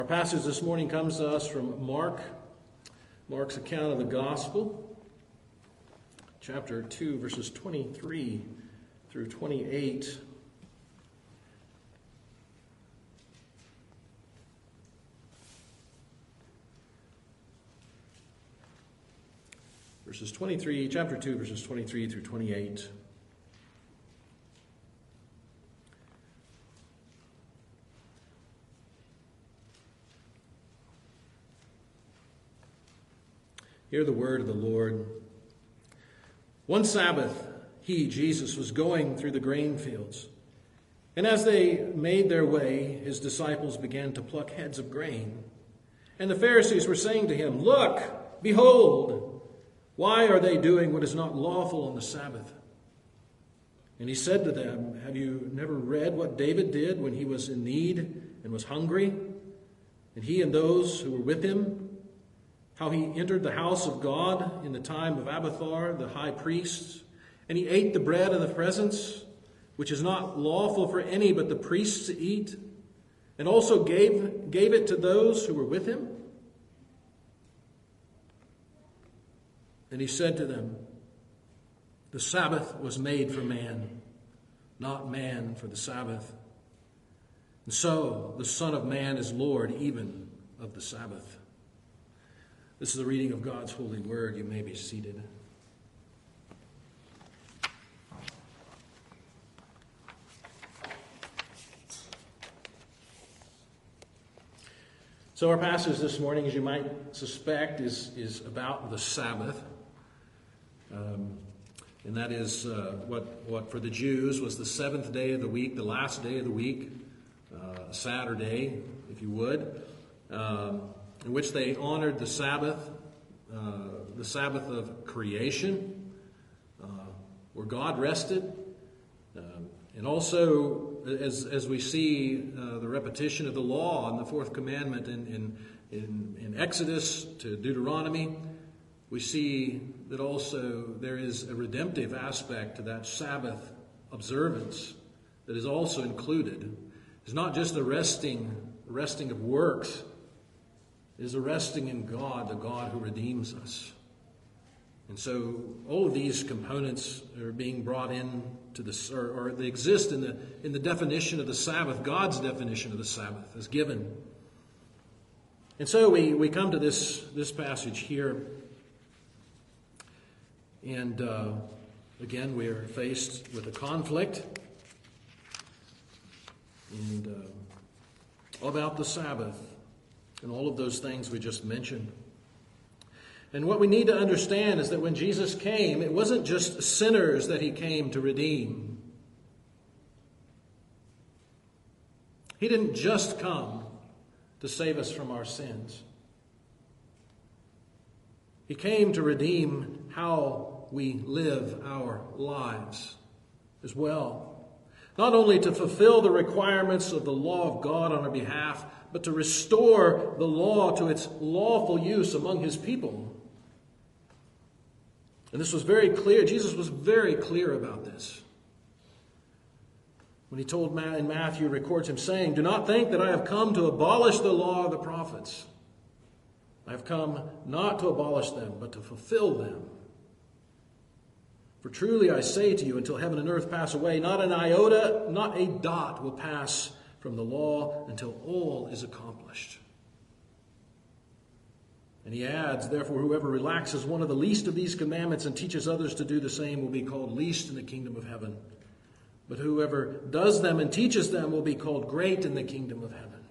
Our passage this morning comes to us from Mark's account of the gospel, chapter 2, verses 23 through 28. Chapter 2, verses 23 through 28. Hear the word of the Lord. One Sabbath, he, Jesus, was going through the grain fields. And as they made their way, his disciples began to pluck heads of grain. And the Pharisees were saying to him, "Look, behold, why are they doing what is not lawful on the Sabbath?" And he said to them, "Have you never read what David did when he was in need and was hungry, and he and those who were with him? How he entered the house of God in the time of Abiathar, the high priest, and he ate the bread of the presence, which is not lawful for any but the priests to eat, and also gave it to those who were with him?" And he said to them, "The Sabbath was made for man, not man for the Sabbath. And so the Son of Man is Lord even of the Sabbath." This is the reading of God's holy word. You may be seated. So our passage this morning, as you might suspect, is about the Sabbath. And that is what for the Jews was the seventh day of the week, the last day of the week, Saturday, if you would, in which they honored the Sabbath of creation, where God rested. And also, as we see the repetition of the law in the fourth commandment in Exodus to Deuteronomy, we see that also there is a redemptive aspect to that Sabbath observance that is also included. It's not just the resting of works. It is a resting in God, the God who redeems us. And so all of these components are being brought in to this, or they exist in the definition of the Sabbath. God's definition of the Sabbath is given. And so we come to this passage here. And again, we are faced with a conflict. And all about the Sabbath and all of those things we just mentioned. And what we need to understand is that when Jesus came, it wasn't just sinners that he came to redeem. He didn't just come to save us from our sins. He came to redeem how we live our lives as well. Not only to fulfill the requirements of the law of God on our behalf, but to restore the law to its lawful use among his people. And this was very clear. Jesus was very clear about this. When he told in Matthew, records him saying, "Do not think that I have come to abolish the law of the prophets. I have come not to abolish them, but to fulfill them. For truly I say to you, until heaven and earth pass away, not an iota, not a dot will pass from the law until all is accomplished." And he adds, "Therefore, whoever relaxes one of the least of these commandments and teaches others to do the same will be called least in the kingdom of heaven. But whoever does them and teaches them will be called great in the kingdom of heaven."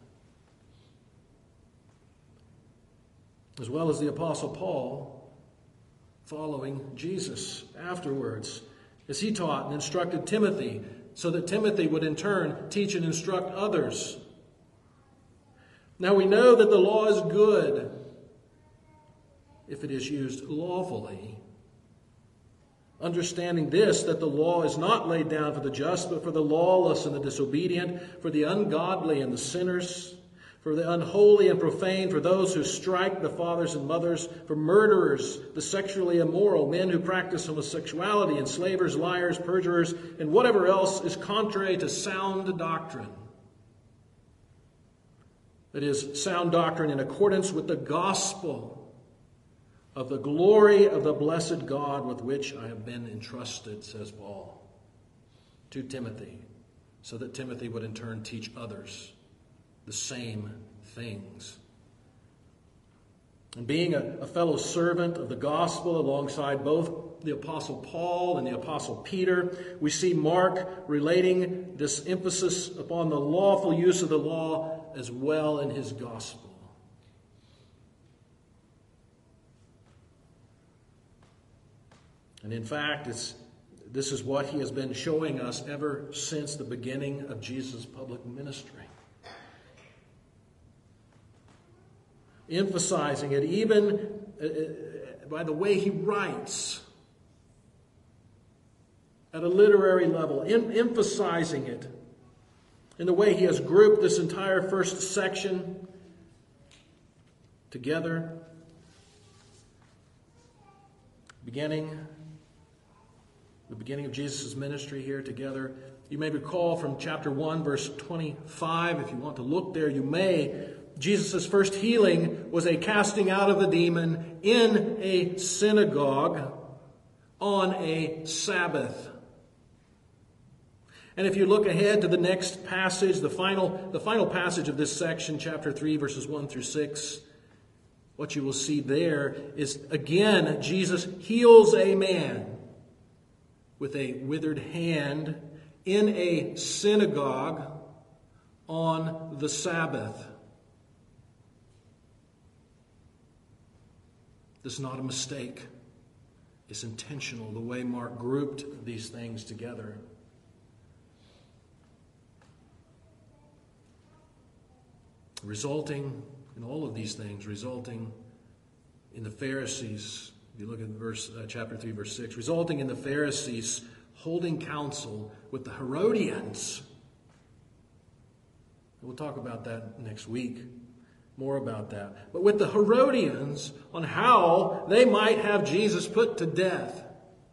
As well as the Apostle Paul, following Jesus afterwards, as he taught and instructed Timothy, so that Timothy would in turn teach and instruct others. Now we know that the law is good if it is used lawfully. Understanding this, that the law is not laid down for the just, but for the lawless and the disobedient, for the ungodly and the sinners, for the unholy and profane, for those who strike the fathers and mothers, for murderers, the sexually immoral, men who practice homosexuality, enslavers, liars, perjurers, and whatever else is contrary to sound doctrine. That is, sound doctrine in accordance with the gospel of the glory of the blessed God with which I have been entrusted, says Paul to Timothy, so that Timothy would in turn teach others the same things. And being a fellow servant of the gospel alongside both the Apostle Paul and the Apostle Peter, we see Mark relating this emphasis upon the lawful use of the law as well in his gospel. And in fact, this is what he has been showing us ever since the beginning of Jesus' public ministry. Emphasizing it even by the way he writes at a literary level, emphasizing it in the way he has grouped this entire first section together, the beginning of Jesus' ministry here together. You may recall from chapter 1, verse 25, if you want to look there, you may. Jesus' first healing was a casting out of the demon in a synagogue on a Sabbath. And if you look ahead to the next passage, the final passage of this section, chapter 3, verses 1 through 6, what you will see there is, again, Jesus heals a man with a withered hand in a synagogue on the Sabbath. This is not a mistake. It's intentional, the way Mark grouped these things together. Resulting in all of these things, resulting in the Pharisees, if you look at chapter 3, verse 6, resulting in the Pharisees holding counsel with the Herodians. We'll talk about that next week. More about that. But with the Herodians on how they might have Jesus put to death.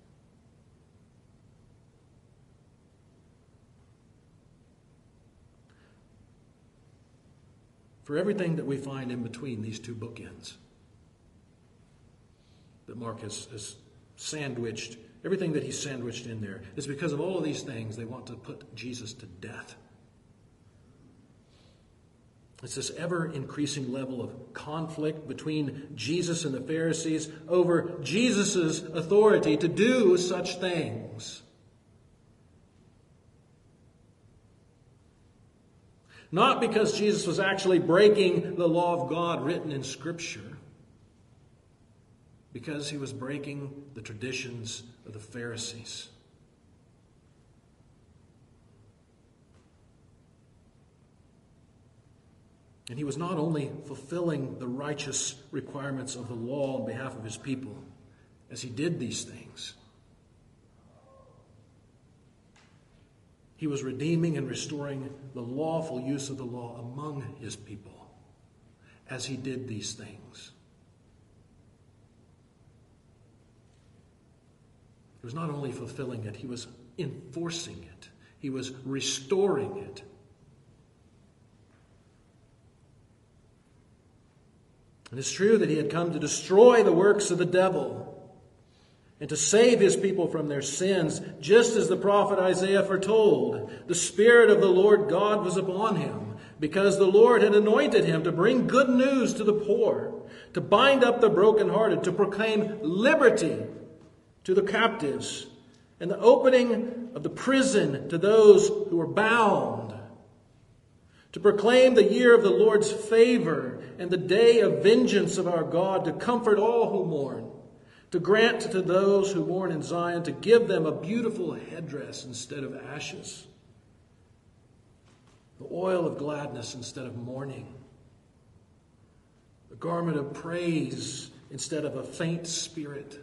For everything that we find in between these two bookends that Mark has sandwiched, everything that he's sandwiched in there is because of all of these things they want to put Jesus to death. It's this ever-increasing level of conflict between Jesus and the Pharisees over Jesus' authority to do such things. Not because Jesus was actually breaking the law of God written in Scripture, because he was breaking the traditions of the Pharisees. And he was not only fulfilling the righteous requirements of the law on behalf of his people as he did these things. He was redeeming and restoring the lawful use of the law among his people as he did these things. He was not only fulfilling it, he was enforcing it. He was restoring it. And it's true that he had come to destroy the works of the devil and to save his people from their sins, just as the prophet Isaiah foretold. The Spirit of the Lord God was upon him, because the Lord had anointed him to bring good news to the poor, to bind up the brokenhearted, to proclaim liberty to the captives, and the opening of the prison to those who are bound, to proclaim the year of the Lord's favor and the day of vengeance of our God, to comfort all who mourn, to grant to those who mourn in Zion, to give them a beautiful headdress instead of ashes, the oil of gladness instead of mourning, the garment of praise instead of a faint spirit.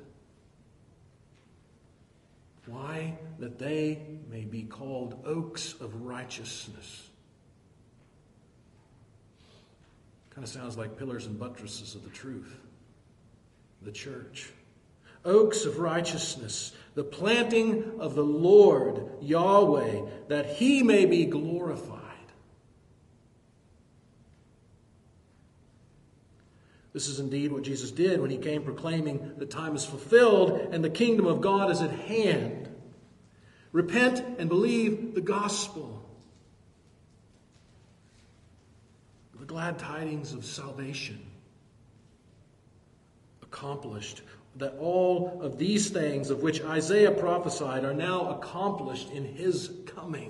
Why? That they may be called oaks of righteousness. Kind of sounds like pillars and buttresses of the truth, the church. Oaks of righteousness, the planting of the Lord, Yahweh, that he may be glorified. This is indeed what Jesus did when he came proclaiming the time is fulfilled and the kingdom of God is at hand. Repent and believe the gospel. The glad tidings of salvation accomplished. That all of these things of which Isaiah prophesied are now accomplished in his coming.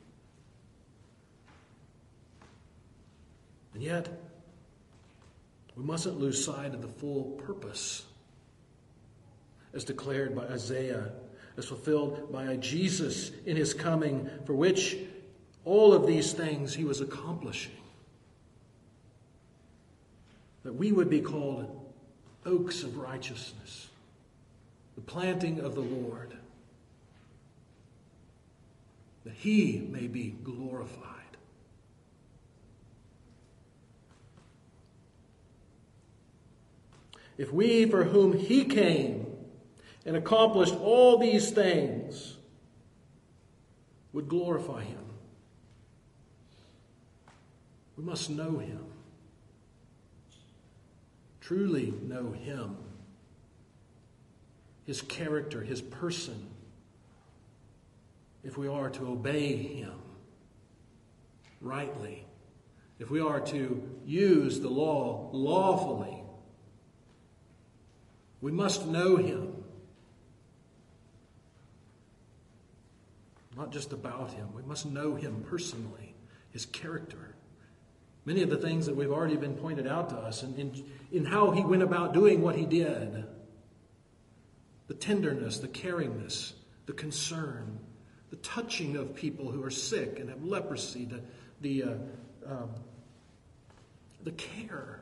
And yet, we mustn't lose sight of the full purpose as declared by Isaiah, as fulfilled by Jesus in his coming, for which all of these things he was accomplishing. That we would be called oaks of righteousness, the planting of the Lord, that he may be glorified. If we, for whom he came and accomplished all these things, would glorify him, we must know him. Truly know him, his character, his person, if we are to obey him rightly, if we are to use the law lawfully. We must know him. Not just about him. We must know him personally, his character. Many of the things that we've already been pointed out to us in how he went about doing what he did. The tenderness, the caringness, the concern, the touching of people who are sick and have leprosy, the care.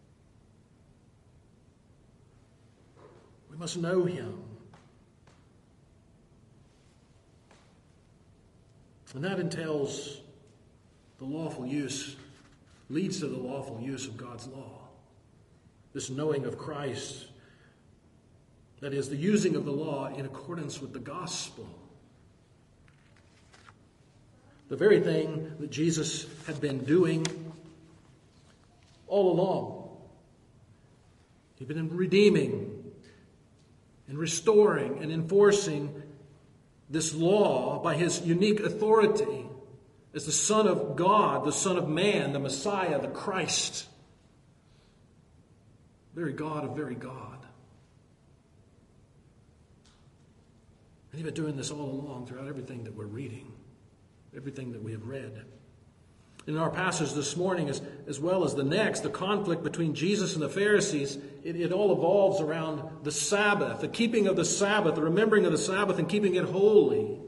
We must know him. And that entails the lawful use, leads to the lawful use of God's law. This knowing of Christ, that is, the using of the law in accordance with the gospel. The very thing that Jesus had been doing all along. He'd been redeeming and restoring and enforcing this law by his unique authority as the Son of God, the Son of Man, the Messiah, the Christ. Very God of very God. And he's been doing this all along throughout everything that we're reading, everything that we have read. In our passage this morning, as well as the next, the conflict between Jesus and the Pharisees, it all evolves around the Sabbath, the keeping of the Sabbath, the remembering of the Sabbath and keeping it holy.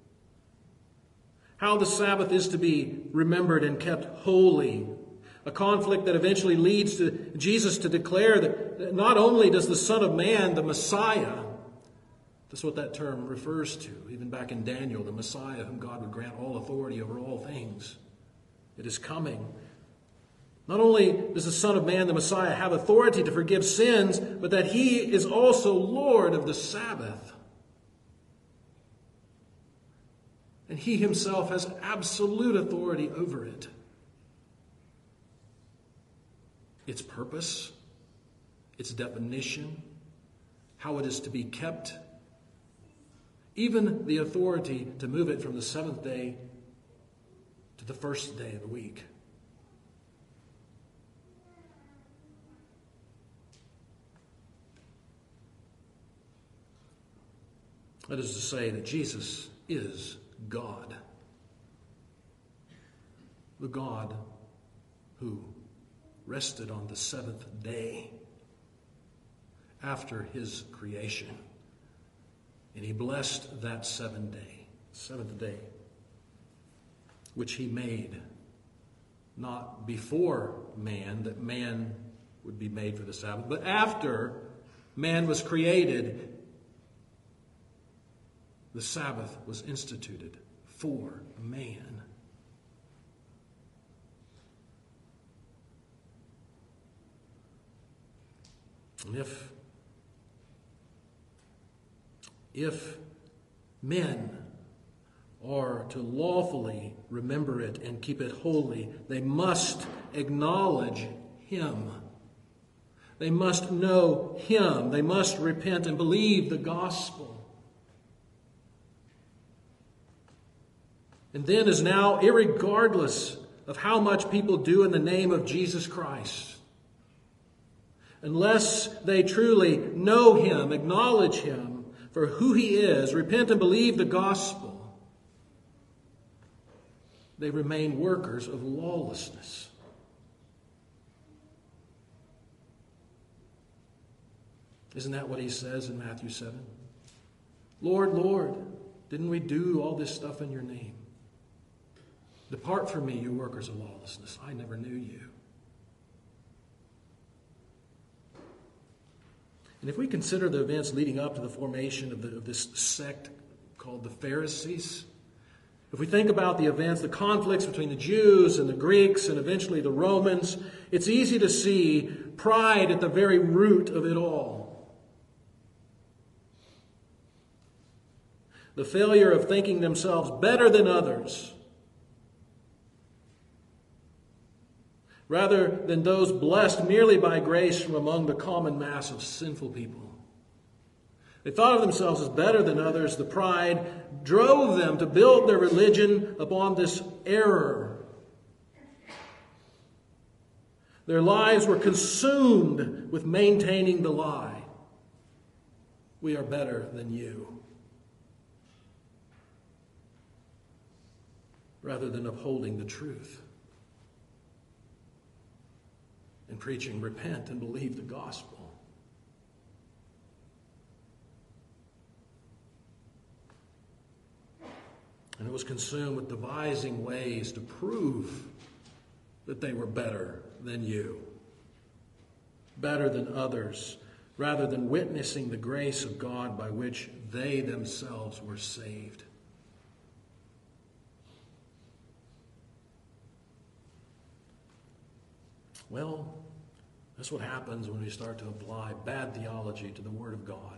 How the Sabbath is to be remembered and kept holy. A conflict that eventually leads to Jesus to declare that not only does the Son of Man, the Messiah, that's what that term refers to, even back in Daniel, the Messiah whom God would grant all authority over all things. It is coming. Not only does the Son of Man, the Messiah, have authority to forgive sins, but that he is also Lord of the Sabbath. And he himself has absolute authority over it. Its purpose, its definition, how it is to be kept, even the authority to move it from the seventh day to the first day of the week. That is to say that Jesus is God. The God who rested on the seventh day after his creation. And he blessed that seventh day, which he made, not before man, that man would be made for the Sabbath, but after man was created, the Sabbath was instituted for man. And if men are to lawfully remember it and keep it holy, they must acknowledge him. They must know Him. They must repent and believe the gospel. And then as now, irregardless of how much people do in the name of Jesus Christ, unless they truly know Him, acknowledge Him for who He is, repent and believe the gospel, they remain workers of lawlessness. Isn't that what He says in Matthew 7? Lord, Lord, didn't we do all this stuff in your name? Depart from me, you workers of lawlessness. I never knew you. And if we consider the events leading up to the formation of this sect called the Pharisees, if we think about the events, the conflicts between the Jews and the Greeks and eventually the Romans, it's easy to see pride at the very root of it all. The failure of thinking themselves better than others, rather than those blessed merely by grace from among the common mass of sinful people. They thought of themselves as better than others. The pride drove them to build their religion upon this error. Their lives were consumed with maintaining the lie. We are better than you. Rather than upholding the truth and preaching, repent and believe the gospel. And it was consumed with devising ways to prove that they were better than you, better than others, rather than witnessing the grace of God by which they themselves were saved. Well, that's what happens when we start to apply bad theology to the Word of God.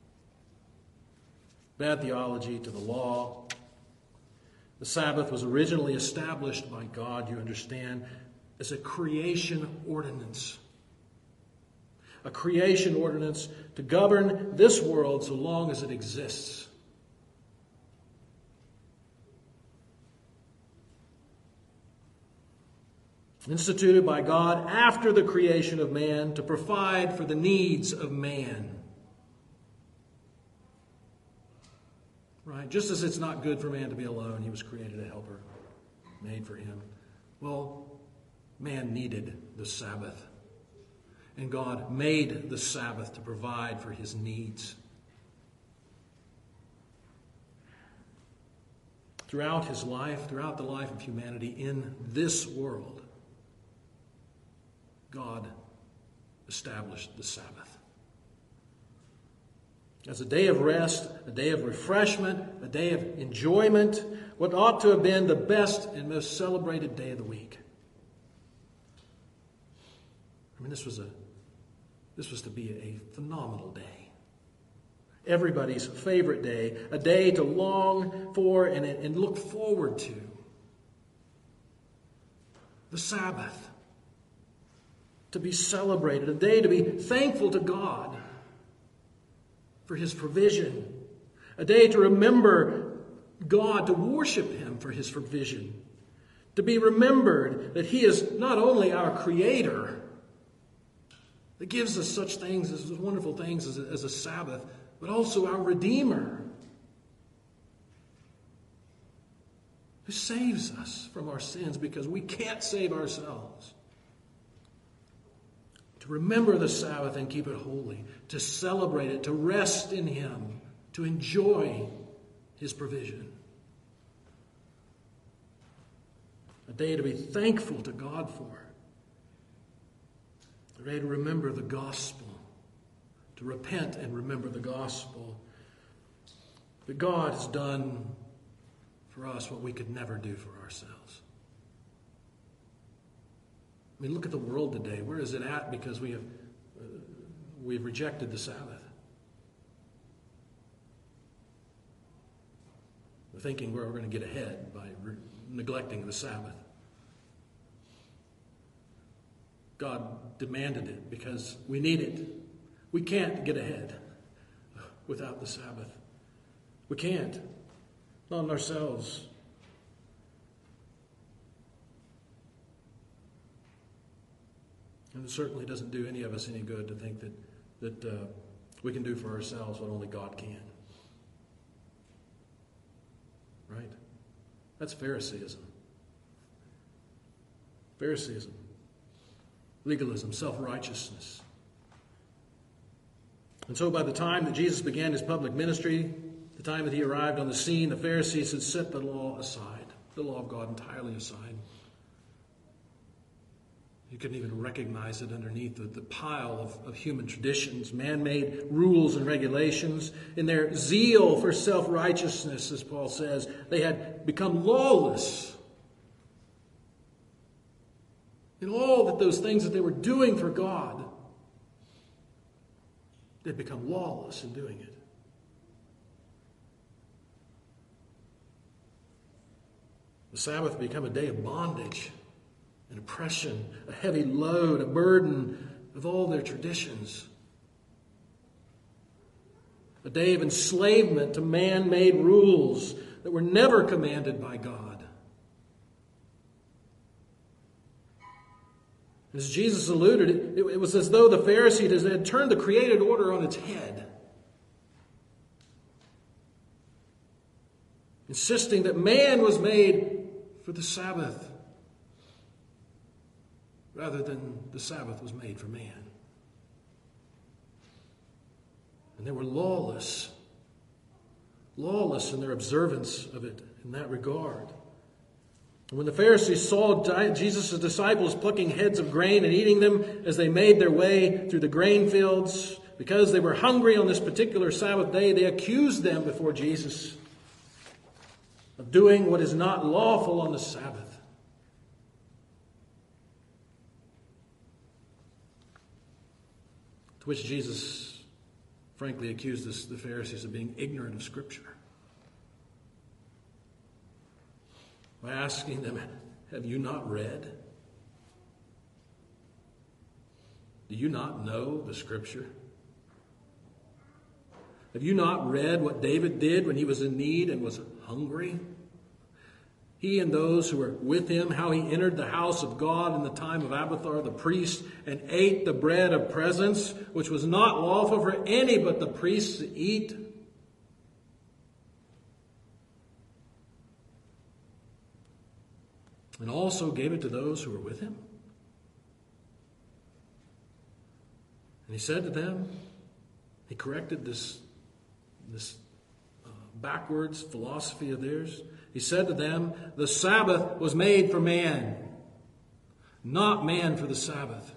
Bad theology to the law. The Sabbath was originally established by God, you understand, as a creation ordinance. A creation ordinance to govern this world so long as it exists. Instituted by God after the creation of man to provide for the needs of man. Right? Just as it's not good for man to be alone, he was created a helper made for him. Well, man needed the Sabbath. And God made the Sabbath to provide for his needs. Throughout his life, throughout the life of humanity in this world, God established the Sabbath as a day of rest, a day of refreshment, a day of enjoyment, what ought to have been the best and most celebrated day of the week. I mean, this was to be a phenomenal day. Everybody's favorite day, a day to long for and look forward to. The Sabbath. To be celebrated, a day to be thankful to God for his provision, a day to remember God, to worship him for his provision, to be remembered that he is not only our creator, that gives us such things, as wonderful things as a Sabbath, but also our Redeemer, who saves us from our sins because we can't save ourselves. To remember the Sabbath and keep it holy, to celebrate it, to rest in him, to enjoy his provision. A day to be thankful to God for. A day to remember the gospel, to repent and remember the gospel. That God has done for us what we could never do for ourselves. I mean, look at the world today. Where is it at? Because we've rejected the Sabbath. We're thinking we're going to get ahead by neglecting the Sabbath. God demanded it because we need it. We can't get ahead without the Sabbath. We can't. Not in ourselves. And it certainly doesn't do any of us any good to think that we can do for ourselves what only God can. Right? That's Pharisaism. Pharisaism. Legalism, self-righteousness. And so by the time that Jesus began his public ministry, the time that he arrived on the scene, the Pharisees had set the law aside, the law of God entirely aside. You couldn't even recognize it underneath the pile of human traditions, man-made rules and regulations. In their zeal for self-righteousness, as Paul says, they had become lawless. In all that those things that they were doing for God, they'd become lawless in doing it. The Sabbath had become a day of bondage and oppression, a heavy load, a burden of all their traditions. A day of enslavement to man-made rules that were never commanded by God. As Jesus alluded, it was as though the Pharisees had turned the created order on its head, insisting that man was made for the Sabbath, rather than the Sabbath was made for man. And they were lawless in their observance of it in that regard. And when the Pharisees saw Jesus' disciples plucking heads of grain and eating them as they made their way through the grain fields, because they were hungry on this particular Sabbath day, they accused them before Jesus of doing what is not lawful on the Sabbath. To which Jesus frankly accused the Pharisees of being ignorant of Scripture. By asking them, have you not read? Do you not know the Scripture? Have you not read what David did when he was in need and was hungry? He and those who were with him, how he entered the house of God in the time of Abiathar the priest and ate the bread of presence, which was not lawful for any but the priests to eat. And also gave it to those who were with him. And he said to them, he corrected this backwards philosophy of theirs. He said to them, the Sabbath was made for man, not man for the Sabbath.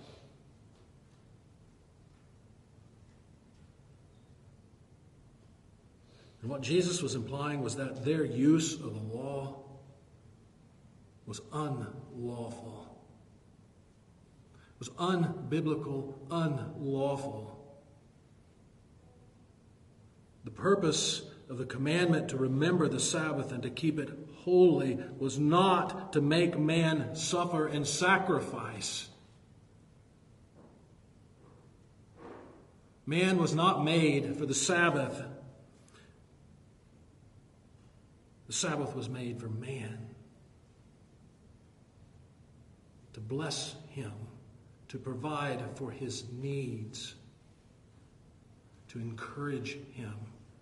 And what Jesus was implying was that their use of the law was unlawful. It was unbiblical, unlawful. The purpose of the commandment to remember the Sabbath and to keep it holy was not to make man suffer and sacrifice. Man was not made for the Sabbath. The Sabbath was made for man. To bless him, to provide for his needs, to encourage him.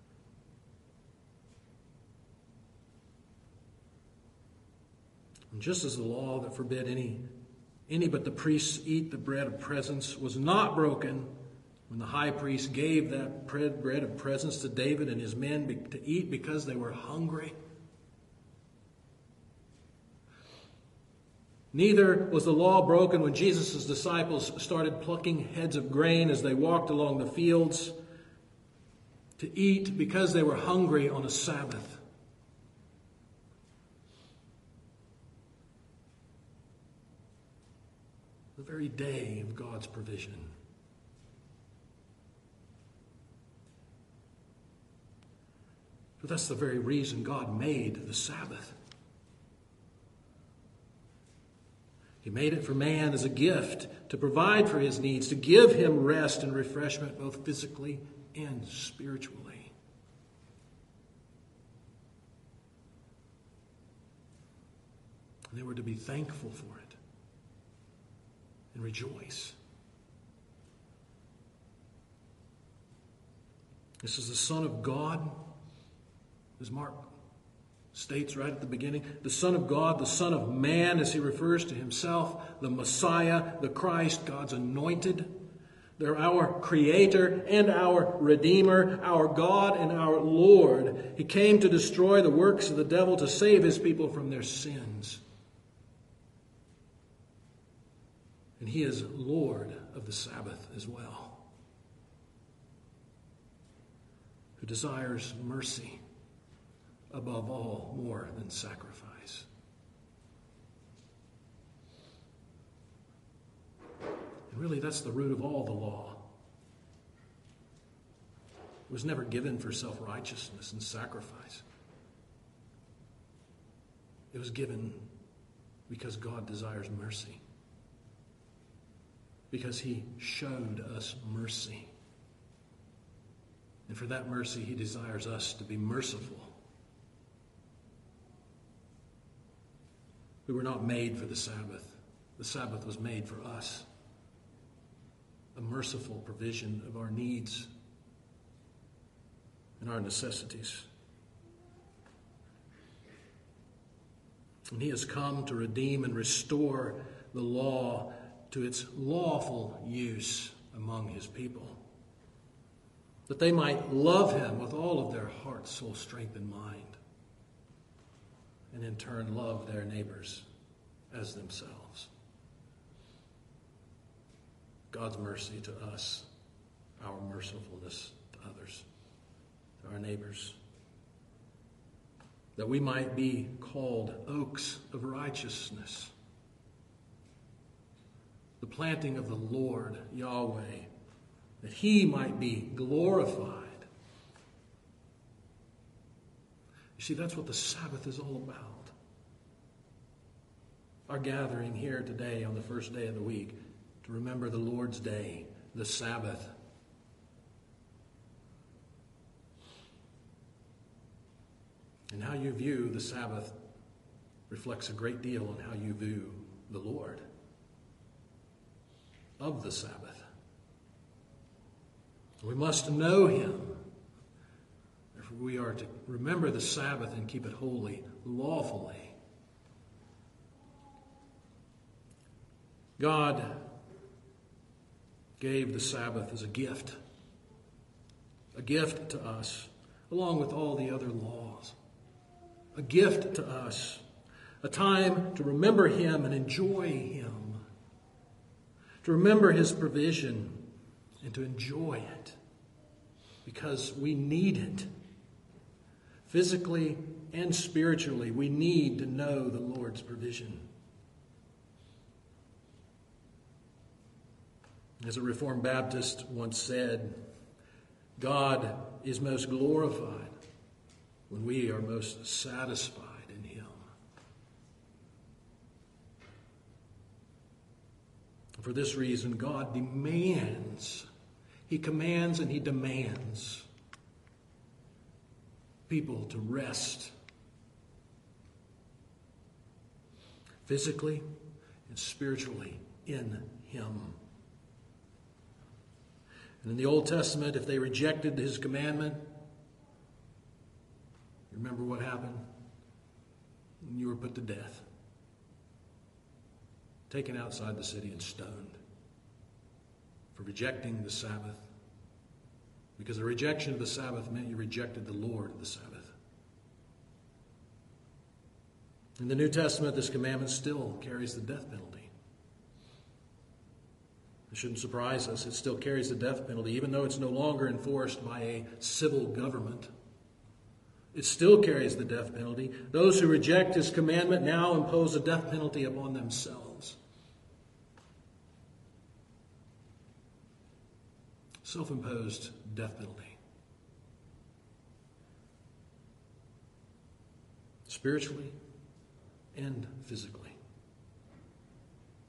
And just as the law that forbid any but the priests eat the bread of presence was not broken when the high priest gave that bread of presence to David and his men to eat because they were hungry, neither was the law broken when Jesus' disciples started plucking heads of grain as they walked along the fields to eat because they were hungry on a Sabbath. The very day of God's provision. But that's the very reason God made the Sabbath. He made it for man as a gift to provide for his needs, to give him rest and refreshment both physically and spiritually. And they were to be thankful for it and rejoice. This is the Son of God, as Mark states right at the beginning. The Son of God, the Son of Man, as he refers to himself, the Messiah, the Christ, God's anointed. They're our Creator and our Redeemer, our God and our Lord. He came to destroy the works of the devil, to save his people from their sins. And he is Lord of the Sabbath as well, who desires mercy above all more than sacrifice. And really, that's the root of all the law. It was never given for self-righteousness and sacrifice. It was given because God desires mercy. Because he showed us mercy. And for that mercy, he desires us to be merciful. We were not made for the Sabbath. The Sabbath was made for us. A merciful provision of our needs and our necessities. And he has come to redeem and restore the law to its lawful use among his people, that they might love him with all of their heart, soul, strength, and mind, and in turn love their neighbors as themselves. God's mercy to us, our mercifulness to others, to our neighbors, that we might be called oaks of righteousness, the planting of the Lord, Yahweh, that he might be glorified. You see, that's what the Sabbath is all about. Our gathering here today on the first day of the week to remember the Lord's Day, the Sabbath. And how you view the Sabbath reflects a great deal on how you view the Lord of the Sabbath. We must know him. Therefore, we are to remember the Sabbath and keep it holy, lawfully. God gave the Sabbath as a gift to us, along with all the other laws. A gift to us, a time to remember him and enjoy him, to remember his provision and to enjoy it, because we need it. Physically and spiritually, we need to know the Lord's provision. As a Reformed Baptist once said, God is most glorified when we are most satisfied in him. For this reason, God demands, he commands and he demands people to rest physically and spiritually in him. And in the Old Testament, if they rejected his commandment, you remember what happened? You were put to death, taken outside the city and stoned for rejecting the Sabbath. Because the rejection of the Sabbath meant you rejected the Lord of the Sabbath. In the New Testament, this commandment still carries the death penalty. It shouldn't surprise us. It still carries the death penalty, even though it's no longer enforced by a civil government. It still carries the death penalty. Those who reject his commandment now impose a death penalty upon themselves. Self-imposed death penalty. Spiritually and physically.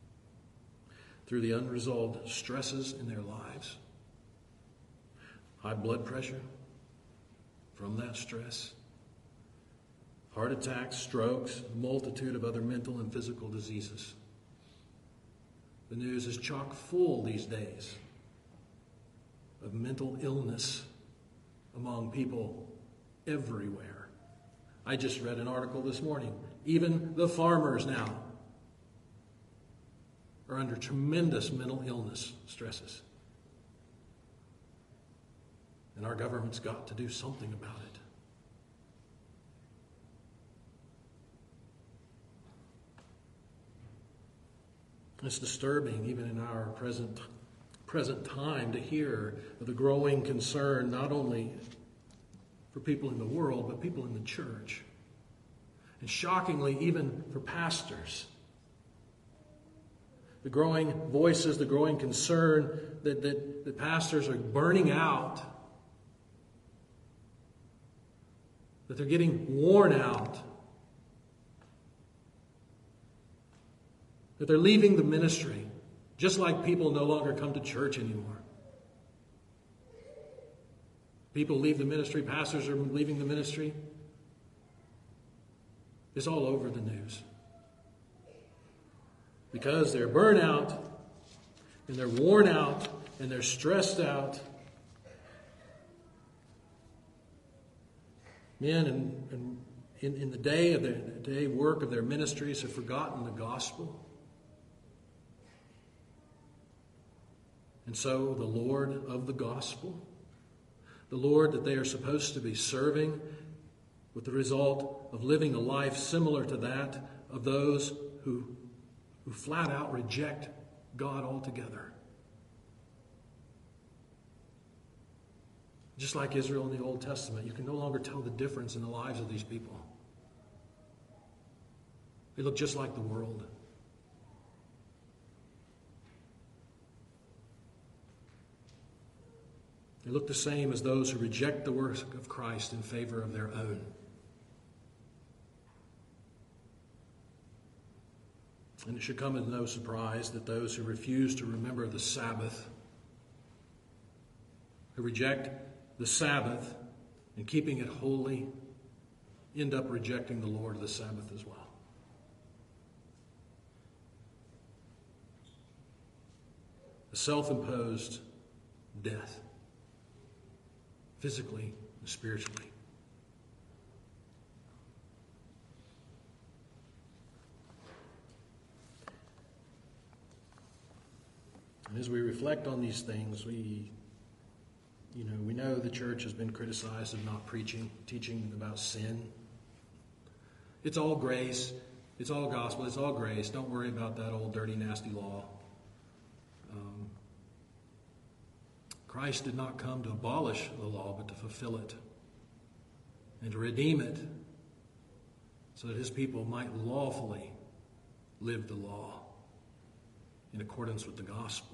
through the unresolved stresses in their lives. High blood pressure from that stress. Heart attacks, strokes, a multitude of other mental and physical diseases. The news is chock full these days of mental illness among people everywhere. I just read an article this morning. Even the farmers now are under tremendous mental illness stresses. And our government's got to do something about it. It's disturbing, even in our present time, to hear of the growing concern not only for people in the world, but people in the church. And shockingly, even for pastors. The growing voices, the growing concern that pastors are burning out. That they're getting worn out. That they're leaving the ministry, just like people no longer come to church anymore. People leave the ministry, pastors are leaving the ministry. It's all over the news. Because they're burnt out, and they're worn out, and they're stressed out. Men in the day of their work of their ministries have forgotten the gospel. And so the Lord of the gospel, the Lord that they are supposed to be serving, with the result of living a life similar to that of those who flat out reject God altogether. Just like Israel in the Old Testament, you can no longer tell the difference in the lives of these people. They look just like the world. They look the same as those who reject the work of Christ in favor of their own. And it should come as no surprise that those who refuse to remember the Sabbath, who reject the Sabbath and keeping it holy, end up rejecting the Lord of the Sabbath as well. A self-imposed death, physically and spiritually. And as we reflect on these things, we know the church has been criticized of not teaching about sin. It's all grace. It's all gospel. It's all grace. Don't worry about that old dirty, nasty law. Christ did not come to abolish the law, but to fulfill it and to redeem it so that his people might lawfully live the law in accordance with the gospel.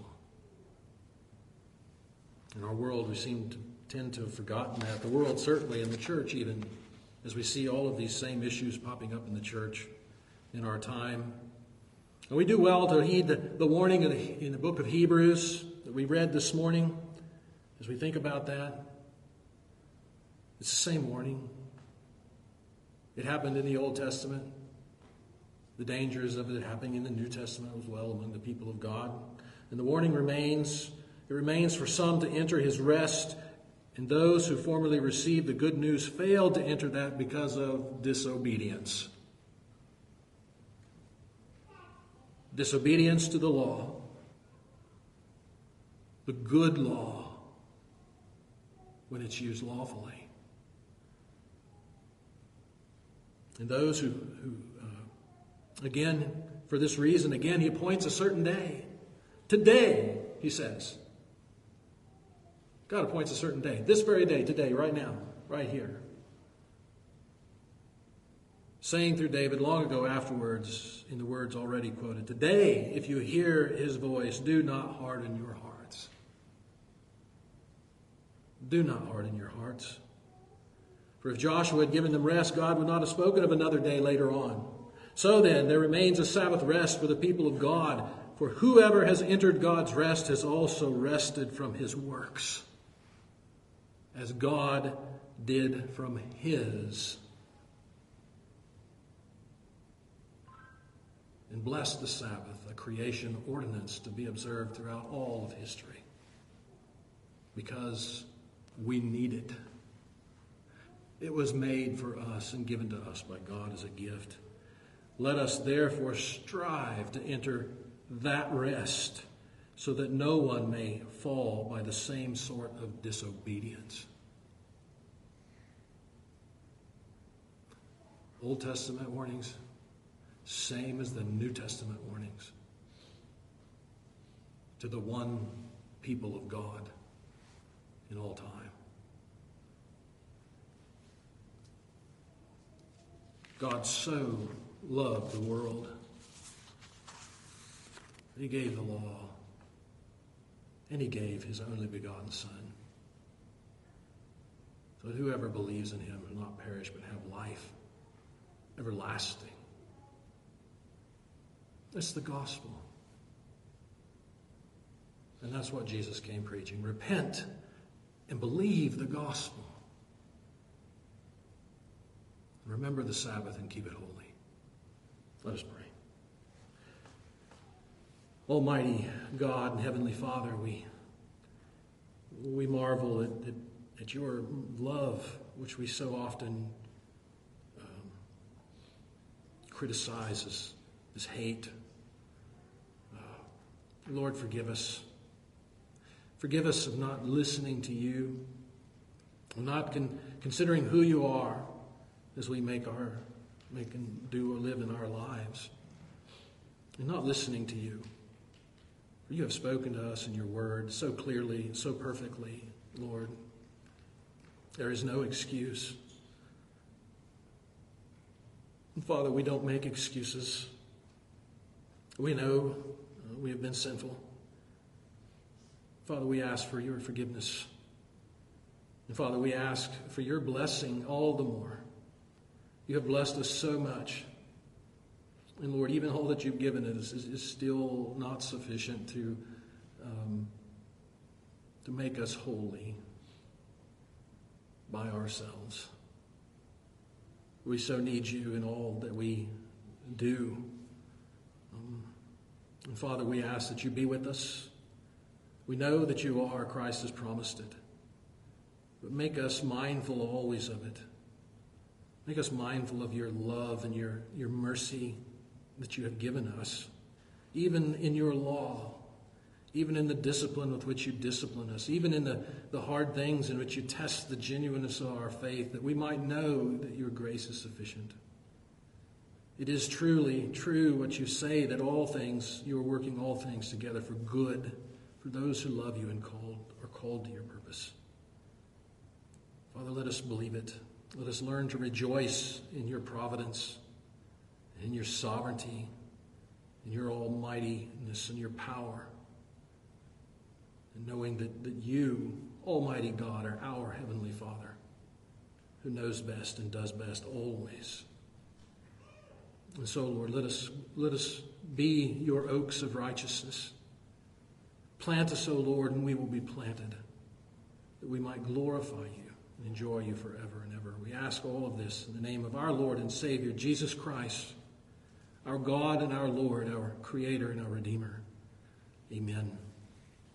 In our world, we tend to have forgotten that. The world, certainly, and the church even, as we see all of these same issues popping up in the church in our time. And we do well to heed the warning in the book of Hebrews that we read this morning. As we think about that, it's the same warning. It happened in the Old Testament. The dangers of it happening in the New Testament as well among the people of God. And the warning remains. It remains for some to enter his rest, and those who formerly received the good news failed to enter that because of disobedience. Disobedience to the law. The good law, when it's used lawfully. And those who again, for this reason, again, he appoints a certain day. Today, he says. God appoints a certain day. This very day, today, right now, right here. Saying through David long ago afterwards, in the words already quoted, today, if you hear his voice, do not harden your hearts. Do not harden your hearts. For if Joshua had given them rest, God would not have spoken of another day later on. So then, there remains a Sabbath rest for the people of God For whoever has entered God's rest has also rested from his works, as God did from his. And bless the Sabbath, a creation ordinance to be observed throughout all of history, because we need it. It was made for us and given to us by God as a gift. Let us therefore strive to enter that rest, so that no one may fall by the same sort of disobedience. Old Testament warnings, same as the New Testament warnings to the one people of God in all time. God so loved the world that he gave the law, and he gave his only begotten Son, so that whoever believes in him will not perish but have life everlasting. That's the gospel. And that's what Jesus came preaching. Repent and believe the gospel. Remember the Sabbath and keep it holy. Let us pray. Almighty God and Heavenly Father, we marvel at your love, which we so often criticize as hate. Lord, forgive us. Forgive us of not listening to you, of not considering who you are as we make and do or live in our lives, and not listening to you. For you have spoken to us in your word so clearly, so perfectly, Lord. There is no excuse. And Father, we don't make excuses. We know we have been sinful. Father, we ask for your forgiveness. And Father, we ask for your blessing all the more. You have blessed us so much. And Lord, even all that you've given us is still not sufficient to make us holy by ourselves. We so need you in all that we do. And Father, we ask that you be with us. We know that you are. Christ has promised it. But make us mindful always of it. Make us mindful of your love and your mercy that you have given us, even in your law, even in the discipline with which you discipline us, even in the hard things in which you test the genuineness of our faith, that we might know that your grace is sufficient. It is truly true what you say, that all things, you are working all things together for good, for those who love you and are called to your purpose. Father, let us believe it. Let us learn to rejoice in your providence, in your sovereignty, in your almightiness and your power. And knowing that you, Almighty God, are our Heavenly Father, who knows best and does best always. And so, Lord, let us be your oaks of righteousness. Plant us, O Lord, and we will be planted, that we might glorify you and enjoy you forever and ever. We ask all of this in the name of our Lord and Savior, Jesus Christ, our God and our Lord, our Creator and our Redeemer. Amen.